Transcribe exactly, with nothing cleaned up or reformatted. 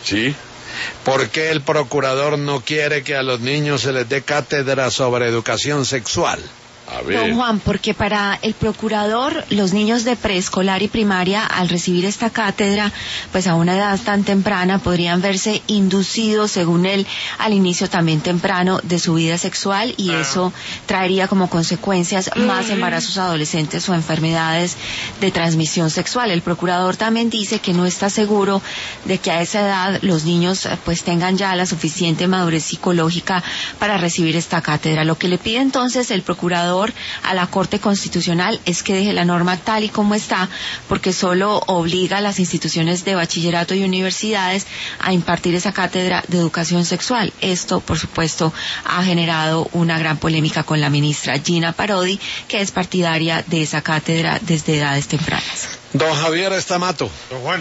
Sí. ¿Por qué el procurador no quiere que a los niños se les dé cátedra sobre educación sexual? A ver. Don Juan, porque para el procurador, los niños de preescolar y primaria, al recibir esta cátedra, pues a una edad tan temprana, podrían verse inducidos, según él, al inicio también temprano de su vida sexual, y eso traería como consecuencias más embarazos adolescentes o enfermedades de transmisión sexual. El procurador también dice que no está seguro de que a esa edad los niños pues tengan ya la suficiente madurez psicológica para recibir esta cátedra. Lo que le pide entonces el procurador a la Corte Constitucional es que deje la norma tal y como está, porque solo obliga a las instituciones de bachillerato y universidades a impartir esa cátedra de educación sexual. Esto, por supuesto, ha generado una gran polémica con la ministra Gina Parodi, que es partidaria de esa cátedra desde edades tempranas. Don Javier Estamato. Don Juan.